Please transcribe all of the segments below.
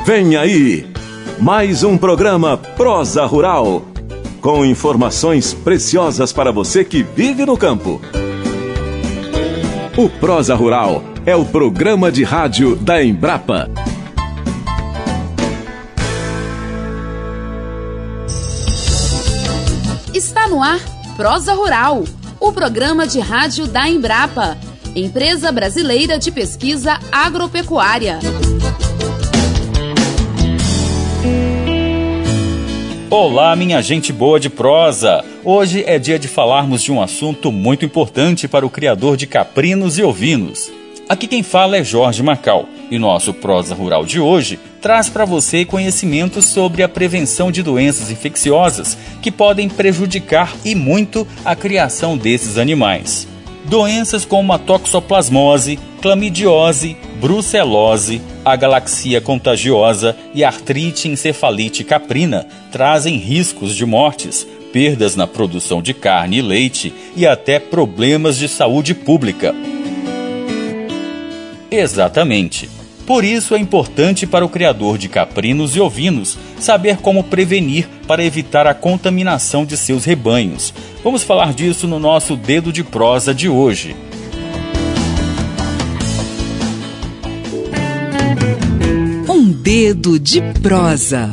Vem aí, mais um programa Prosa Rural, com informações preciosas para você que vive no campo. O Prosa Rural é o programa de rádio da Embrapa. Está no ar Prosa Rural, o programa de rádio da Embrapa, Empresa Brasileira de Pesquisa Agropecuária. Olá, minha gente boa de prosa! Hoje é dia de falarmos de um assunto muito importante para o criador de caprinos e ovinos. Aqui quem fala é Jorge Macau e nosso Prosa Rural de hoje traz para você conhecimentos sobre a prevenção de doenças infecciosas que podem prejudicar e muito a criação desses animais. Doenças como a toxoplasmose, clamidiose, brucelose, agalaxia contagiosa e artrite encefalite caprina trazem riscos de mortes, perdas na produção de carne e leite e até problemas de saúde pública. Exatamente. Por isso é importante para o criador de caprinos e ovinos saber como prevenir para evitar a contaminação de seus rebanhos. Vamos falar disso no nosso Dedo de Prosa de hoje. Um Dedo de Prosa.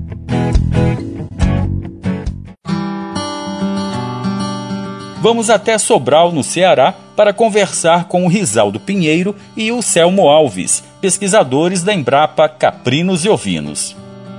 Vamos até Sobral, no Ceará, para conversar com o Risaldo Pinheiro e o Selmo Alves, pesquisadores da Embrapa Caprinos e Ovinos.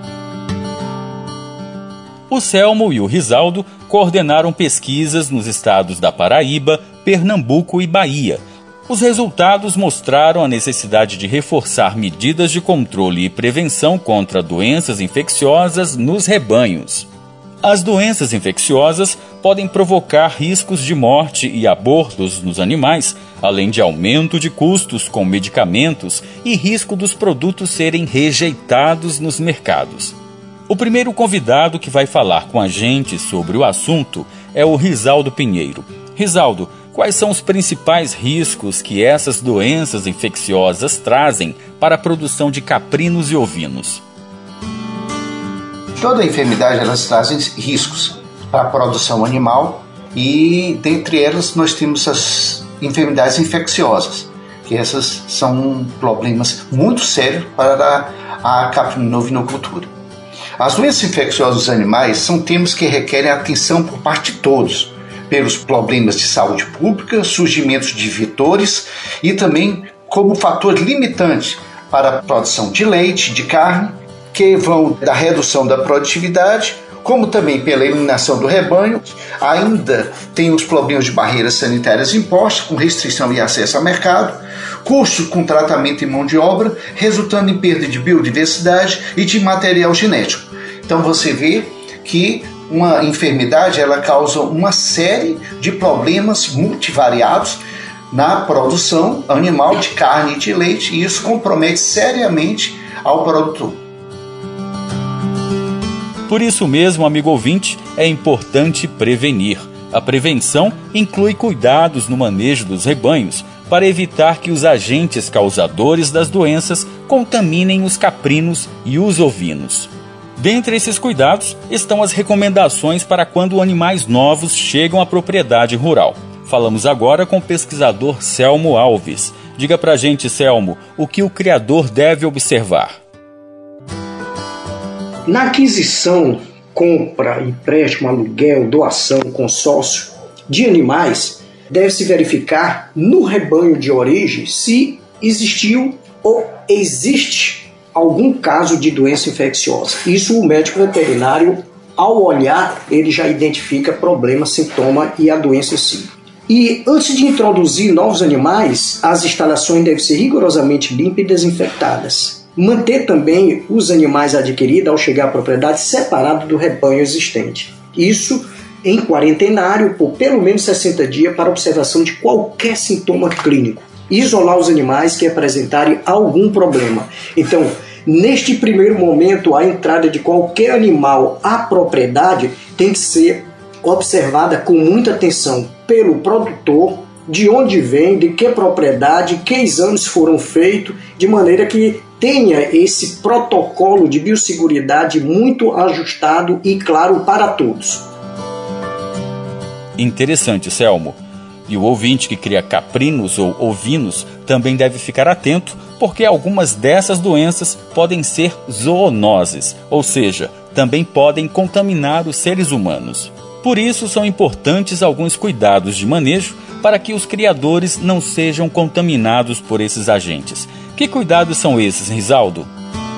O Selmo e o Risaldo coordenaram pesquisas nos estados da Paraíba, Pernambuco e Bahia. Os resultados mostraram a necessidade de reforçar medidas de controle e prevenção contra doenças infecciosas nos rebanhos. As doenças infecciosas podem provocar riscos de morte e abortos nos animais, além de aumento de custos com medicamentos e risco dos produtos serem rejeitados nos mercados. O primeiro convidado que vai falar com a gente sobre o assunto é o Risaldo Pinheiro. Risaldo, quais são os principais riscos que essas doenças infecciosas trazem para a produção de caprinos e ovinos? Toda enfermidade, elas trazem riscos para a produção animal e, dentre elas, nós temos as enfermidades infecciosas, que essas são problemas muito sérios para a caprino-ovinocultura. As doenças infecciosas dos animais são temas que requerem atenção por parte de todos, pelos problemas de saúde pública, surgimentos de vetores e também como fator limitante para a produção de leite, de carne, que vão da redução da produtividade, como também pela eliminação do rebanho. Ainda tem os problemas de barreiras sanitárias impostas, com restrição e acesso ao mercado, custos com tratamento e mão de obra, resultando em perda de biodiversidade e de material genético. Então você vê que uma enfermidade ela causa uma série de problemas multivariados na produção animal de carne e de leite, e isso compromete seriamente ao produtor. Por isso mesmo, amigo ouvinte, é importante prevenir. A prevenção inclui cuidados no manejo dos rebanhos para evitar que os agentes causadores das doenças contaminem os caprinos e os ovinos. Dentre esses cuidados estão as recomendações para quando animais novos chegam à propriedade rural. Falamos agora com o pesquisador Selmo Alves. Diga pra gente, Selmo, o que o criador deve observar? Na aquisição, compra, empréstimo, aluguel, doação, consórcio de animais, deve-se verificar no rebanho de origem se existiu ou existe algum caso de doença infecciosa. Isso o médico veterinário, ao olhar, ele já identifica problema, sintoma e a doença em si. E antes de introduzir novos animais, as instalações devem ser rigorosamente limpas e desinfetadas. Manter também os animais adquiridos ao chegar à propriedade separados do rebanho existente. Isso em quarentenário por pelo menos 60 dias para observação de qualquer sintoma clínico. Isolar os animais que apresentarem algum problema. Então, neste primeiro momento, a entrada de qualquer animal à propriedade tem que ser observada com muita atenção pelo produtor, de onde vem, de que propriedade, que exames foram feitos, de maneira que tenha esse protocolo de biosseguridade muito ajustado e claro para todos. Interessante, Selmo. E o ouvinte que cria caprinos ou ovinos também deve ficar atento, porque algumas dessas doenças podem ser zoonoses, ou seja, também podem contaminar os seres humanos. Por isso, são importantes alguns cuidados de manejo para que os criadores não sejam contaminados por esses agentes. Que cuidados são esses, Risaldo?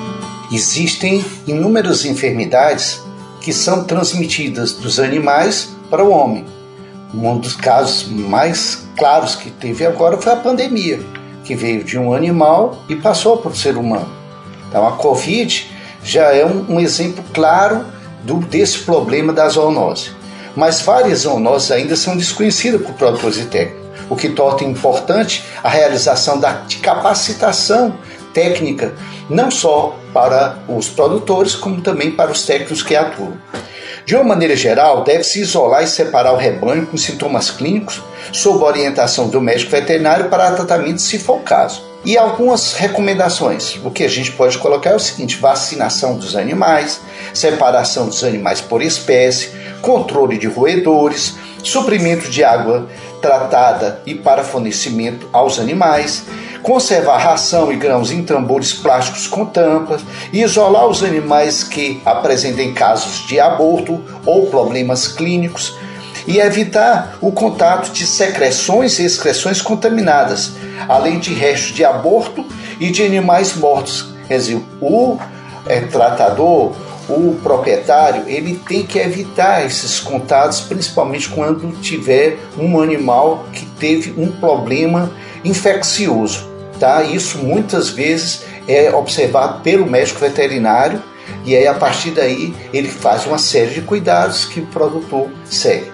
Existem inúmeras enfermidades que são transmitidas dos animais para o homem. Um dos casos mais claros que teve agora foi a pandemia, que veio de um animal e passou para o ser humano. Então a Covid já é um exemplo claro desse problema da zoonose. Mas várias zoonoses ainda são desconhecidas por produtores e técnicos, o que torna importante a realização de capacitação técnica, não só para os produtores, como também para os técnicos que atuam. De uma maneira geral, deve-se isolar e separar o rebanho com sintomas clínicos sob a orientação do médico veterinário para tratamento, se for o caso. E algumas recomendações. O que a gente pode colocar é o seguinte: vacinação dos animais, separação dos animais por espécie, controle de roedores, suprimento de água tratada e para fornecimento aos animais, conservar ração e grãos em tambores plásticos com tampas, e isolar os animais que apresentem casos de aborto ou problemas clínicos, e evitar o contato de secreções e excreções contaminadas, além de restos de aborto e de animais mortos. Quer dizer, o tratador, o proprietário, ele tem que evitar esses contatos, principalmente quando tiver um animal que teve um problema infeccioso. Tá? Isso muitas vezes é observado pelo médico veterinário, e aí a partir daí ele faz uma série de cuidados que o produtor segue.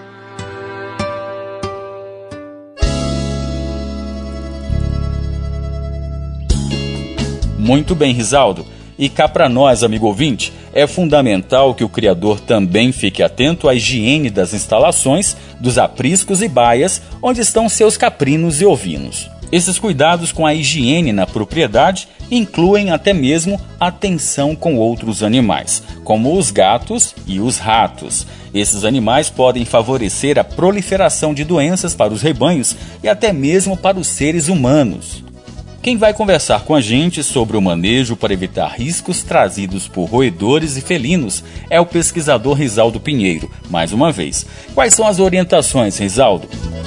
Muito bem, Risaldo. E cá para nós, amigo ouvinte, é fundamental que o criador também fique atento à higiene das instalações, dos apriscos e baias onde estão seus caprinos e ovinos. Esses cuidados com a higiene na propriedade incluem até mesmo atenção com outros animais, como os gatos e os ratos. Esses animais podem favorecer a proliferação de doenças para os rebanhos e até mesmo para os seres humanos. Quem vai conversar com a gente sobre o manejo para evitar riscos trazidos por roedores e felinos é o pesquisador Risaldo Pinheiro. Mais uma vez, quais são as orientações, Risaldo?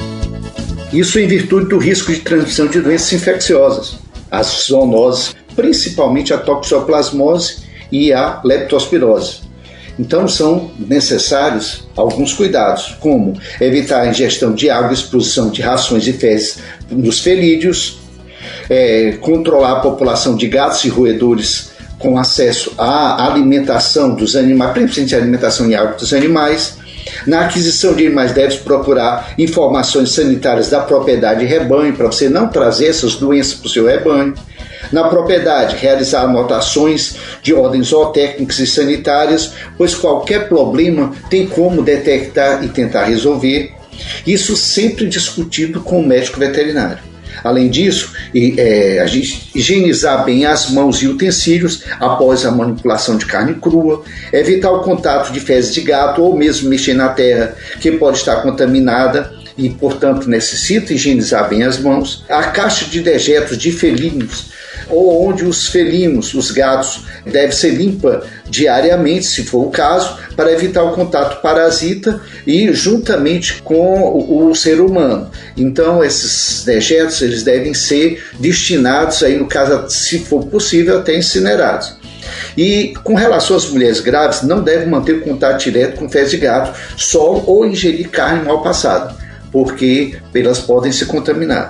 Isso em virtude do risco de transmissão de doenças infecciosas, as zoonoses, principalmente a toxoplasmose e a leptospirose. Então são necessários alguns cuidados, como evitar a ingestão de água e exposição de rações e fezes nos felídeos, controlar a população de gatos e roedores com acesso à alimentação dos animais, principalmente a alimentação e água dos animais. Na aquisição de animais, deve procurar informações sanitárias da propriedade e rebanho, para você não trazer essas doenças para o seu rebanho. Na propriedade, realizar anotações de ordens zootécnicas e sanitárias, pois qualquer problema tem como detectar e tentar resolver. Isso sempre discutido com o médico veterinário. Além disso, a gente higienizar bem as mãos e utensílios após a manipulação de carne crua, evitar o contato de fezes de gato ou mesmo mexer na terra que pode estar contaminada e, portanto, necessita higienizar bem as mãos. A caixa de dejetos de felinos, ou onde os felinos, os gatos, deve ser limpa diariamente, se for o caso, para evitar o contato parasita e juntamente com o ser humano. Então, esses dejetos eles devem ser destinados, aí, no caso, se for possível, até incinerados. E com relação às mulheres grávidas, não devem manter contato direto com fezes de gato, só ou ingerir carne mal passada, porque elas podem se contaminar.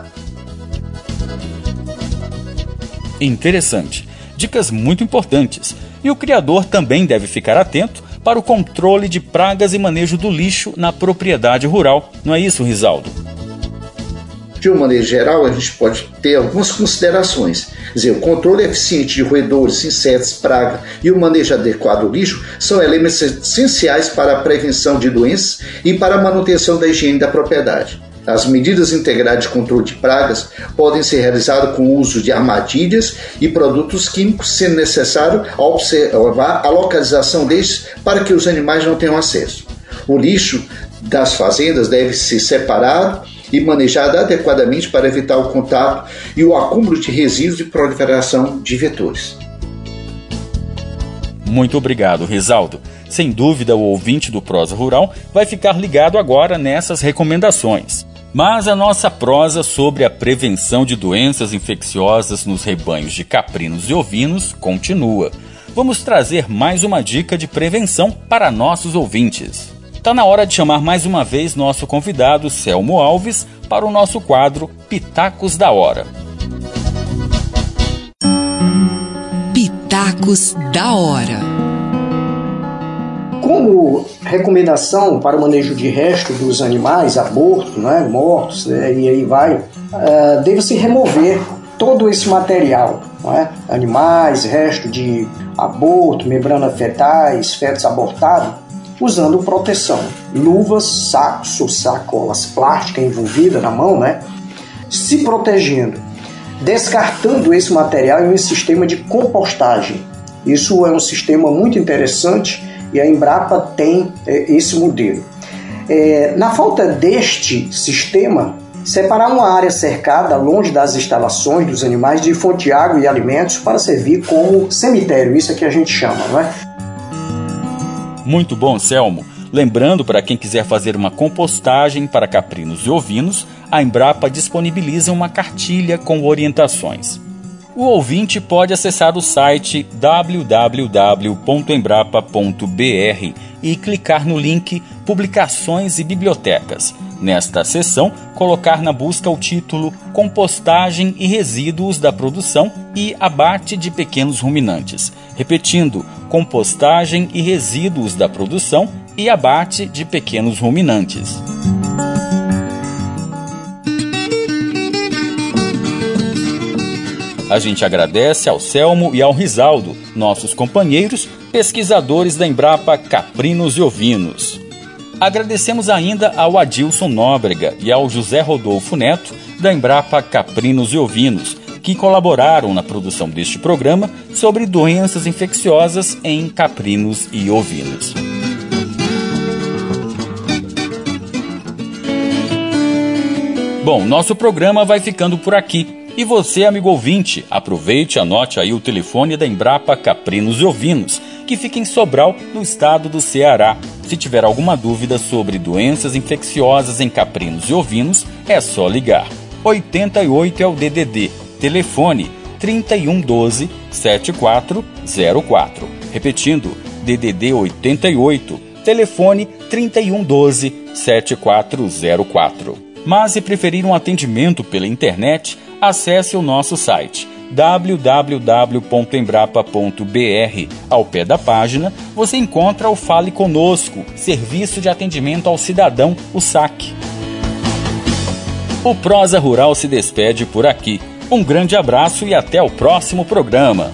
Interessante. Dicas muito importantes. E o criador também deve ficar atento para o controle de pragas e manejo do lixo na propriedade rural. Não é isso, Risaldo? De uma maneira geral, a gente pode ter algumas considerações. Quer dizer, o controle eficiente de roedores, insetos, praga e o manejo adequado do lixo são elementos essenciais para a prevenção de doenças e para a manutenção da higiene da propriedade. As medidas integradas de controle de pragas podem ser realizadas com o uso de armadilhas e produtos químicos, sendo necessário observar a localização destes para que os animais não tenham acesso. O lixo das fazendas deve ser separado e manejado adequadamente para evitar o contato e o acúmulo de resíduos e proliferação de vetores. Muito obrigado, Risaldo. Sem dúvida, o ouvinte do Prosa Rural vai ficar ligado agora nessas recomendações. Mas a nossa prosa sobre a prevenção de doenças infecciosas nos rebanhos de caprinos e ovinos continua. Vamos trazer mais uma dica de prevenção para nossos ouvintes. Está na hora de chamar mais uma vez nosso convidado, Selmo Alves, para o nosso quadro Pitacos da Hora. Pitacos da Hora. Como recomendação para o manejo de resto dos animais, aborto, mortos, e aí vai, deve-se remover todo esse material, animais, resto de aborto, membrana fetais, fetos abortados, usando proteção, luvas, sacos ou sacolas plásticas envolvidas na mão, se protegendo, descartando esse material em um sistema de compostagem. Isso é um sistema muito interessante e a Embrapa tem esse modelo. Na falta deste sistema, separar uma área cercada longe das instalações dos animais de fonte de água e alimentos para servir como cemitério, isso é que a gente chama, Muito bom, Selmo. Lembrando, para quem quiser fazer uma compostagem para caprinos e ovinos, a Embrapa disponibiliza uma cartilha com orientações. O ouvinte pode acessar o site www.embrapa.br e clicar no link Publicações e Bibliotecas. Nesta seção, colocar na busca o título Compostagem e Resíduos da Produção e Abate de Pequenos Ruminantes. Repetindo, Compostagem e Resíduos da Produção e Abate de Pequenos Ruminantes. A gente agradece ao Selmo e ao Risaldo, nossos companheiros, pesquisadores da Embrapa Caprinos e Ovinos. Agradecemos ainda ao Adilson Nóbrega e ao José Rodolfo Neto, da Embrapa Caprinos e Ovinos, que colaboraram na produção deste programa sobre doenças infecciosas em caprinos e ovinos. Bom, nosso programa vai ficando por aqui. E você, amigo ouvinte, aproveite e anote aí o telefone da Embrapa Caprinos e Ovinos, que fica em Sobral, no estado do Ceará. Se tiver alguma dúvida sobre doenças infecciosas em caprinos e ovinos, é só ligar. 88 é o DDD, telefone 3112-7404. Repetindo, DDD 88, telefone 3112-7404. Mas se preferir um atendimento pela internet, acesse o nosso site www.embrapa.br. Ao pé da página, você encontra o Fale Conosco, Serviço de Atendimento ao Cidadão, o SAC. O Prosa Rural se despede por aqui. Um grande abraço e até o próximo programa.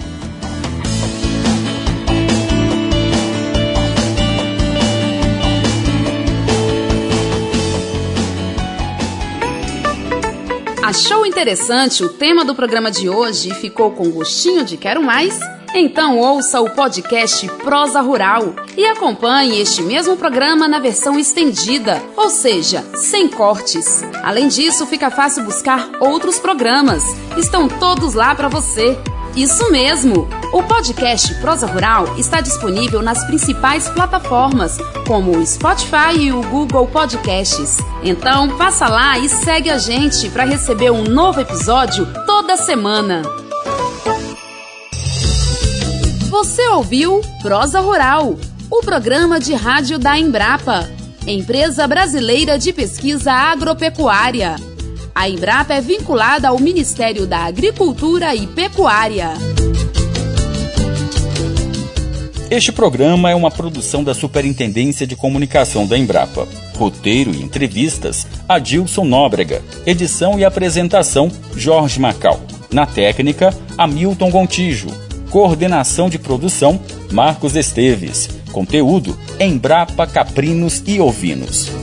Achou interessante o tema do programa de hoje e ficou com gostinho de quero mais? Então ouça o podcast Prosa Rural e acompanhe este mesmo programa na versão estendida, ou seja, sem cortes. Além disso, fica fácil buscar outros programas. Estão todos lá para você. Isso mesmo! O podcast Prosa Rural está disponível nas principais plataformas, como o Spotify e o Google Podcasts. Então, passa lá e segue a gente para receber um novo episódio toda semana. Você ouviu Prosa Rural, o programa de rádio da Embrapa, Empresa Brasileira de Pesquisa Agropecuária. A Embrapa é vinculada ao Ministério da Agricultura e Pecuária. Este programa é uma produção da Superintendência de Comunicação da Embrapa. Roteiro e entrevistas, Adilson Nóbrega. Edição e apresentação, Jorge Macau. Na técnica, Hamilton Gontijo. Coordenação de produção, Marcos Esteves. Conteúdo, Embrapa Caprinos e Ovinos.